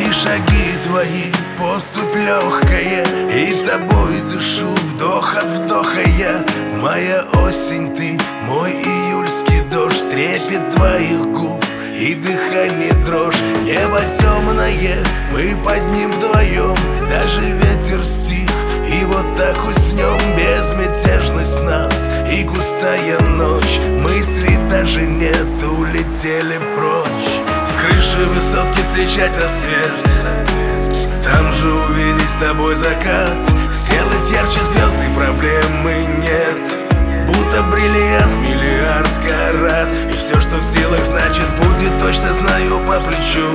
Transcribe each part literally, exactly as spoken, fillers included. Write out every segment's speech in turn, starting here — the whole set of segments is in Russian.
И шаги твои, поступь легкая, и тобой дышу вдох от вдоха я. Моя осень ты, мой июльский дождь, трепет твоих губ и дыхание дрожь. Небо темное, мы под ним вдвоем, даже ветер стих, и вот так уснем. Безмятежность нас и густая ночь, мыслей даже нет, улетели прочь. С крыши высотки встречать рассвет, там же увидеть с тобой закат. Сделать ярче звезд и проблемы нет, будто бриллиант, миллиард карат. И все, что в силах, значит будет, точно знаю по плечу.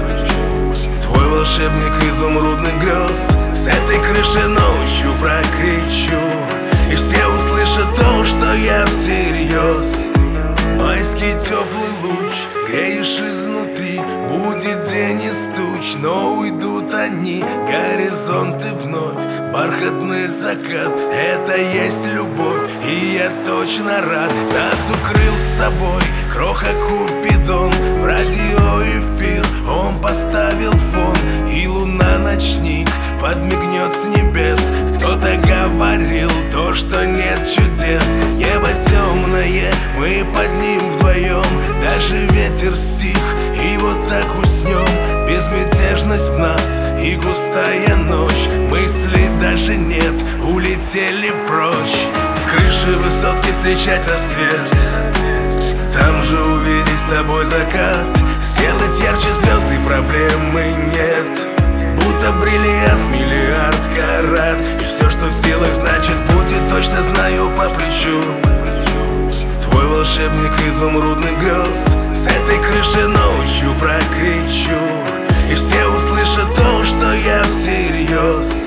Твой волшебник изумрудных грез, с этой крыши ночью прокричу, и все услышат то, что я всерьез. Майский теплый луч, греешь изнутри, будет день из туч, но уйдут они. Горизонты вновь, бархатный закат, это есть любовь, и я точно рад. Нас укрыл с тобой кроха Купидон, в радиоэфир он поставил фон, и луна ночник подмигнет с небес. Кто-то говорил то, что нет чудес. Небо темное, мы под ним вдвоем, даже ветер стих, и вот так уснем. Безмятежность в нас и густая ночь, мыслей даже нет, улетели прочь. С крыши высотки встречать рассвет, там же увидеть с тобой закат. Сделать ярче звезд и проблемы нет, будто бриллиант, миллиард карат. И все, что в силах, значит будет, точно знаю по плечу. Твой волшебник изумрудных грез, с этой крыши ночью прокричу, и все услышат то, что я всерьез.